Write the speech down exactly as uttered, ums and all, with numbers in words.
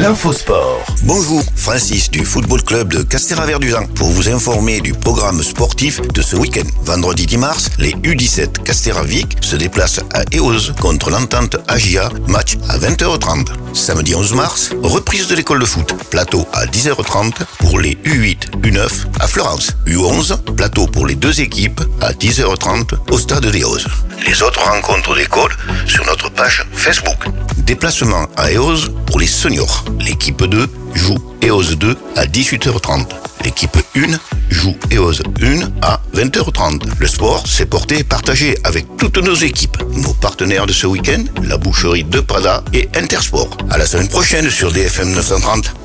l'infosport. Bonjour, Francis du Football Club de Castéra-Verduzan pour vous informer du programme sportif de ce week-end. Vendredi dix mars, les U dix-sept Castéra-Vic se déplacent à Eauze contre l'Entente Agia, match à vingt heures trente. Samedi onze mars, reprise de l'école de foot, plateau à dix heures trente pour les U huit U neuf à Fleurance. U onze, plateau pour les deux équipes à dix heures trente au stade d'Eauze. Les autres rencontres d'école sur notre page Facebook. Déplacement à Eauze pour les seniors. L'équipe deux joue Eauze deux à dix-huit heures trente. L'équipe un joue Eauze un à vingt heures trente. Le sport s'est porté et partagé avec toutes nos équipes. Nos partenaires de ce week-end, la boucherie de Prada et Intersport. À la semaine prochaine sur D F M neuf cent trente.